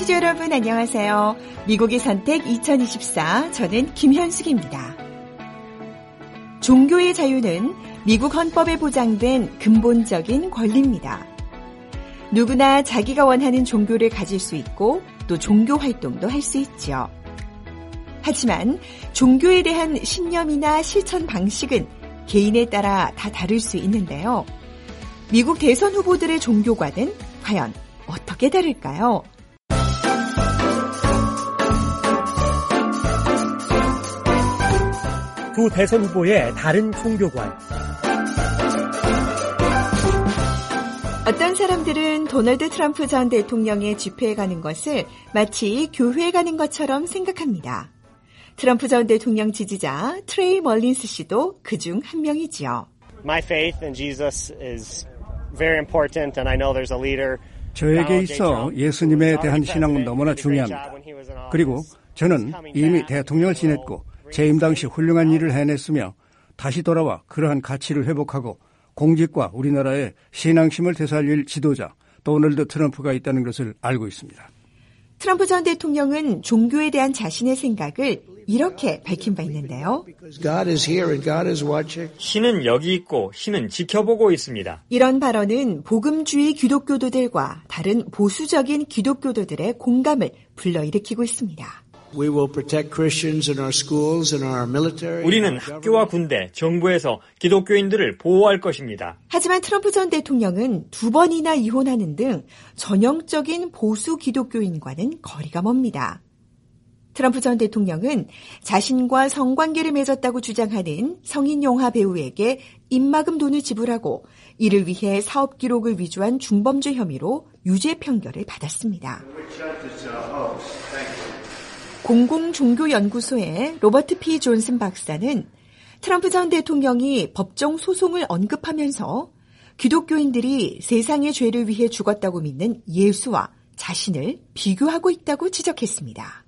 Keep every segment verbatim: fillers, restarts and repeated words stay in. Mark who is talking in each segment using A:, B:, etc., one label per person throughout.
A: 청취자 여러분 안녕하세요. 미국의 선택 이천이십사, 저는 김현숙입니다. 종교의 자유는 미국 헌법에 보장된 근본적인 권리입니다. 누구나 자기가 원하는 종교를 가질 수 있고 또 종교 활동도 할 수 있죠. 하지만 종교에 대한 신념이나 실천 방식은 개인에 따라 다 다를 수 있는데요. 미국 대선 후보들의 종교관은 과연 어떻게 다를까요?
B: 두 대선 후보의 다른 종교관.
A: 어떤 사람들은 도널드 트럼프 전 대통령의 집회에 가는 것을 마치 교회에 가는 것처럼 생각합니다. 트럼프 전 대통령 지지자 트레이 멀린스 씨도 그중 한 명이지요.
C: My faith in Jesus is very important, and I know there's a leader.
D: 저에게 있어 예수님에 대한 신앙은 너무나 중요합니다. 그리고 저는 이미 대통령을 지냈고 재임 당시 훌륭한 일을 해냈으며 다시 돌아와 그러한 가치를 회복하고 공직과 우리나라의 신앙심을 되살릴 지도자 도널드 트럼프가 있다는 것을 알고 있습니다.
A: 트럼프 전 대통령은 종교에 대한 자신의 생각을 이렇게 밝힌 바 있는데요.
E: 신은 여기 있고 신은 지켜보고 있습니다.
A: 이런 발언은 복음주의 기독교도들과 다른 보수적인 기독교도들의 공감을 불러일으키고 있습니다.
E: 우리는 학교와 군대, 정부에서 기독교인들을 보호할 것입니다.
A: 하지만 트럼프 전 대통령은 두 번이나 이혼하는 등 전형적인 보수 기독교인과는 거리가 멉니다. 트럼프 전 대통령은 자신과 성관계를 맺었다고 주장하는 성인 영화 배우에게 입막음 돈을 지불하고 이를 위해 사업 기록을 위조한 중범죄 혐의로 유죄 판결을 받았습니다. 공공종교연구소의 로버트 피 존슨 박사는 트럼프 전 대통령이 법정 소송을 언급하면서 기독교인들이 세상의 죄를 위해 죽었다고 믿는 예수와 자신을 비교하고 있다고 지적했습니다.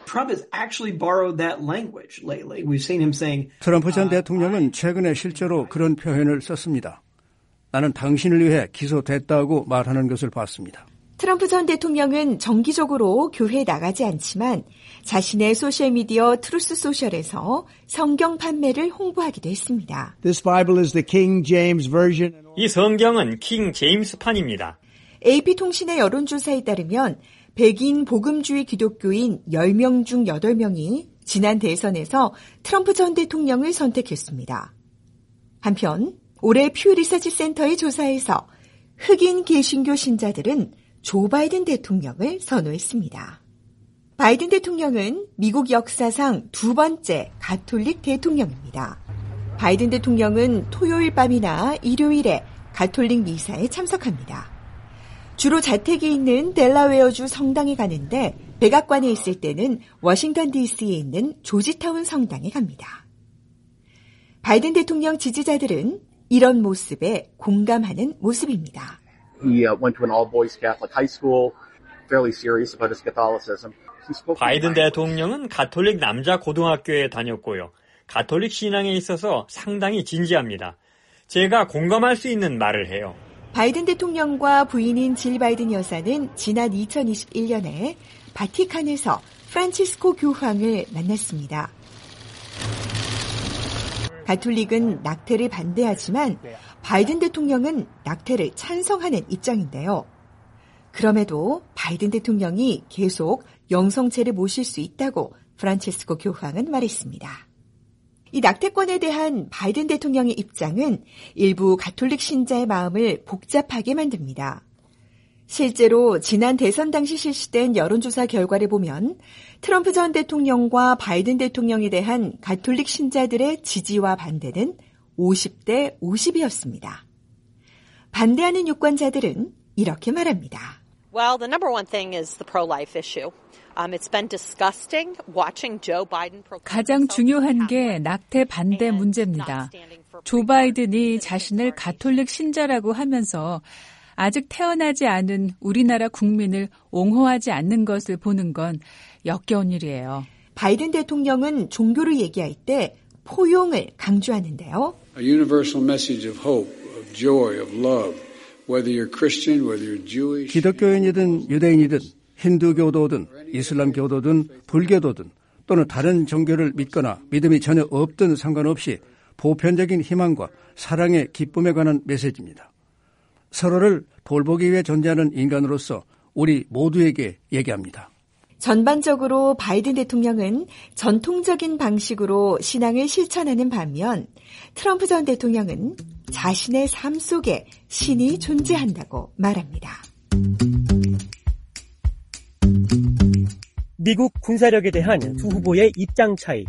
D: 트럼프 전 대통령은 최근에 실제로 그런 표현을 썼습니다. 나는 당신을 위해 기소됐다고 말하는 것을 봤습니다.
A: 트럼프 전 대통령은 정기적으로 교회에 나가지 않지만 자신의 소셜미디어 트루스 소셜에서 성경 판매를 홍보하기도 했습니다.
F: This Bible is the King James version.
E: 이 성경은 킹 제임스판입니다.
A: 에이피통신의 여론조사에 따르면 백인 복음주의 기독교인 열 명 중 여덟 명이 지난 대선에서 트럼프 전 대통령을 선택했습니다. 한편 올해 퓨 리서치 센터의 조사에서 흑인 개신교 신자들은 조 바이든 대통령을 선호했습니다. 바이든 대통령은 미국 역사상 두 번째 가톨릭 대통령입니다. 바이든 대통령은 토요일 밤이나 일요일에 가톨릭 미사에 참석합니다. 주로 자택이 있는 델라웨어주 성당에 가는데 백악관에 있을 때는 워싱턴 디씨에 있는 조지타운 성당에 갑니다. 바이든 대통령 지지자들은 이런 모습에 공감하는 모습입니다.
G: He uh, went to an all-boys Catholic high school, fairly serious about his Catholicism.
E: 바이든 대통령은 가톨릭 남자 고등학교에 다녔고요. 가톨릭 신앙에 있어서 상당히 진지합니다. 제가 공감할 수 있는 말을 해요.
A: 바이든 대통령과 부인인 질 바이든 여사는 지난 이천이십일 년에 바티칸에서 프란치스코 교황을 만났습니다. 가톨릭은 낙태를 반대하지만 바이든 대통령은 낙태를 찬성하는 입장인데요. 그럼에도 바이든 대통령이 계속 영성체를 모실 수 있다고 프란치스코 교황은 말했습니다. 이 낙태권에 대한 바이든 대통령의 입장은 일부 가톨릭 신자의 마음을 복잡하게 만듭니다. 실제로 지난 대선 당시 실시된 여론조사 결과를 보면 트럼프 전 대통령과 바이든 대통령에 대한 가톨릭 신자들의 지지와 반대는 오십 대 오십이었습니다. 반대하는 유권자들은 이렇게 말합니다.
H: Well, the number one thing is the pro-life issue. Um, it's been disgusting watching Joe Biden.
I: 가장 중요한 게 낙태 반대 문제입니다. 조 바이든이 자신을 가톨릭 신자라고 하면서 아직 태어나지 않은 우리나라 국민을 옹호하지 않는 것을 보는 건 역겨운 일이에요.
A: 바이든 대통령은 종교를 얘기할 때 포용을 강조하는데요.
J: A universal message of hope, of joy, of love, whether you're Christian, whether you're Jewish.
D: 기독교인이든 유대인이든 힌두교도든 이슬람교도든 불교도든 또는 다른 종교를 믿거나 믿음이 전혀 없든 상관없이 보편적인 희망과 사랑의 기쁨에 관한 메시지입니다. 서로를 돌보기 위해 존재하는 인간으로서 우리 모두에게 얘기합니다.
A: 전반적으로 바이든 대통령은 전통적인 방식으로 신앙을 실천하는 반면 트럼프 전 대통령은 자신의 삶 속에 신이 존재한다고 말합니다.
B: 미국 군사력에 대한 두 후보의 입장 차이.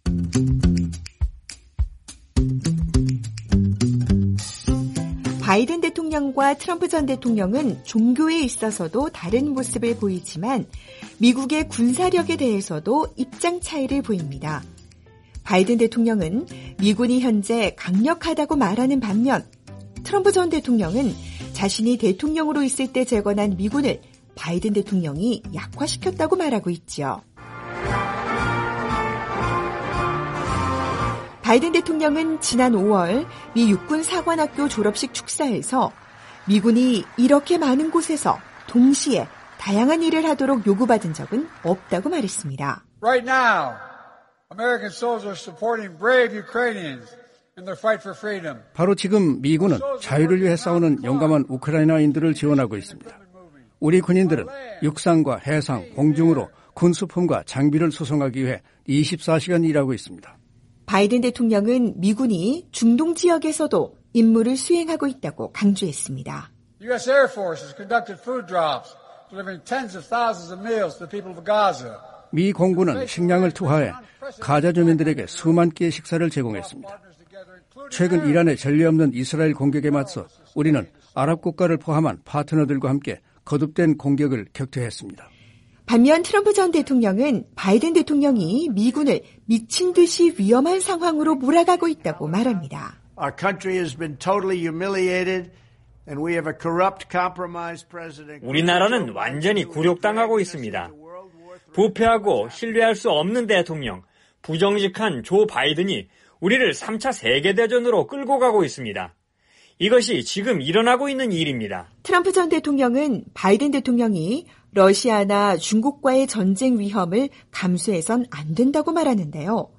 A: 바이든 대통령과 트럼프 전 대통령은 종교에 있어서도 다른 모습을 보이지만 미국의 군사력에 대해서도 입장 차이를 보입니다. 바이든 대통령은 미군이 현재 강력하다고 말하는 반면 트럼프 전 대통령은 자신이 대통령으로 있을 때 재건한 미군을 바이든 대통령이 약화시켰다고 말하고 있죠. 바이든 대통령은 지난 오월 미 육군 사관학교 졸업식 축사에서 미군이 이렇게 많은 곳에서 동시에 다양한 일을 하도록 요구받은 적은 없다고 말했습니다.
J: Right now, American soldiers are supporting brave Ukrainians in their fight for freedom.
D: 바로 지금 미군은 자유를 위해 싸우는 용감한 우크라이나인들을 지원하고 있습니다. 우리 군인들은 육상과 해상, 공중으로 군수품과 장비를 수송하기 위해 이십사 시간 일하고 있습니다.
A: 바이든 대통령은 미군이 중동 지역에서도 임무를 수행하고 있다고 강조했습니다.
J: U S Air Force has conducted food drops, delivering tens of thousands of meals to the people of Gaza.
D: 미 공군은 식량을 투하해 가자 주민들에게 수만 끼의 식사를 제공했습니다. 최근 이란의 전례 없는 이스라엘 공격에 맞서 우리는 아랍 국가를 포함한 파트너들과 함께 거듭된 공격을 격퇴했습니다.
A: 반면 트럼프 전 대통령은 바이든 대통령이 미군을 미친 듯이 위험한 상황으로 몰아가고 있다고 말합니다.
F: Our country has been totally humiliated and we have a corrupt, compromised president.
E: 우리나라는 완전히 굴욕당하고 있습니다. 부패하고 신뢰할 수 없는 대통령, 부정직한 조 바이든이 우리를 삼 차 세계대전으로 끌고 가고 있습니다. 이것이 지금 일어나고 있는 일입니다.
A: 트럼프 전 대통령은 바이든 대통령이 러시아나 중국과의 전쟁 위험을 감수해선 안 된다고 말하는데요.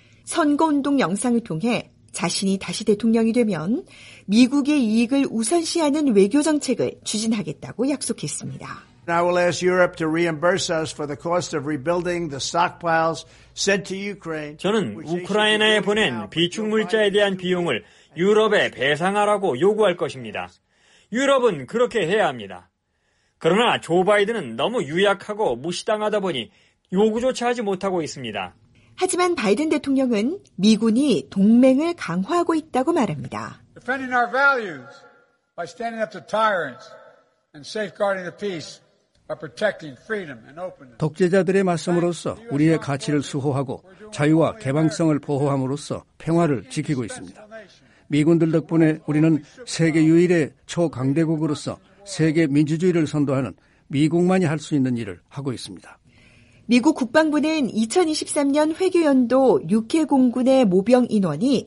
A: 선거운동 영상을 통해 자신이 다시 대통령이 되면 미국의 이익을 우선시하는 외교 정책을 추진하겠다고 약속했습니다.
F: I will ask Europe to reimburse us for the cost of rebuilding the stockpiles sent to Ukraine.
E: 저는 우크라이나에 보낸 비축물자에 대한 비용을 유럽에 배상하라고 요구할 것입니다. 유럽은 그렇게 해야 합니다. 그러나 조 바이든은 너무 유약하고 무시당하다 보니 요구조차 하지 못하고 있습니다.
A: 하지만 바이든 대통령은 미군이 동맹을 강화하고 있다고 말합니다.
J: Defending our values by standing up to tyrants and safeguarding the peace by protecting freedom and openness.
D: 독재자들의 맞섬으로써 우리의 가치를 수호하고 자유와 개방성을 보호함으로써 평화를 지키고 있습니다. 미군들 덕분에 우리는 세계 유일의 초강대국으로서 세계 민주주의를 선도하는 미국만이 할 수 있는 일을 하고 있습니다.
A: 미국 국방부는 이천이십삼 년 회계연도 육 회 공군의 모병 인원이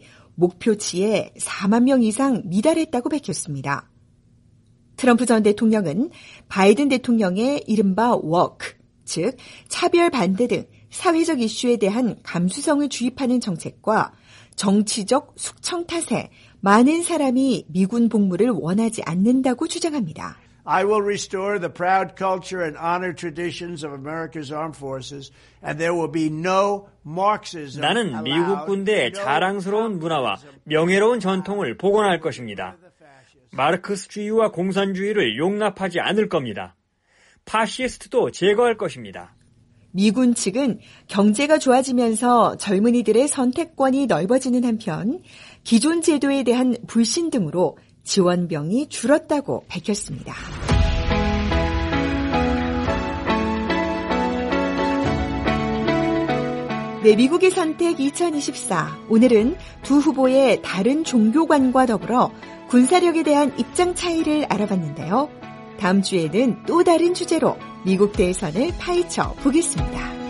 A: 목표치에 사만 명 이상 미달했다고 밝혔습니다. 트럼프 전 대통령은 바이든 대통령의 이른바 워크, 즉 차별 반대 등 사회적 이슈에 대한 감수성을 주입하는 정책과 정치적 숙청 탓에 많은 사람이 미군 복무를 원하지 않는다고 주장합니다.
F: I will restore the proud culture and honor traditions of America's armed forces, and there will be no Marxism.
E: 나는 미국 군대의 자랑스러운 문화와 명예로운 전통을 복원할 것입니다. 마르크스주의와 공산주의를 용납하지 않을 겁니다. 파시스트도 제거할 것입니다.
A: 미군 측은 경제가 좋아지면서 젊은이들의 선택권이 넓어지는 한편 기존 제도에 대한 불신 등으로 지원병이 줄었다고 밝혔습니다. 네, 미국의 선택 이천이십사. 오늘은 두 후보의 다른 종교관과 더불어 군사력에 대한 입장 차이를 알아봤는데요. 다음 주에는 또 다른 주제로 미국 대선을 파헤쳐 보겠습니다.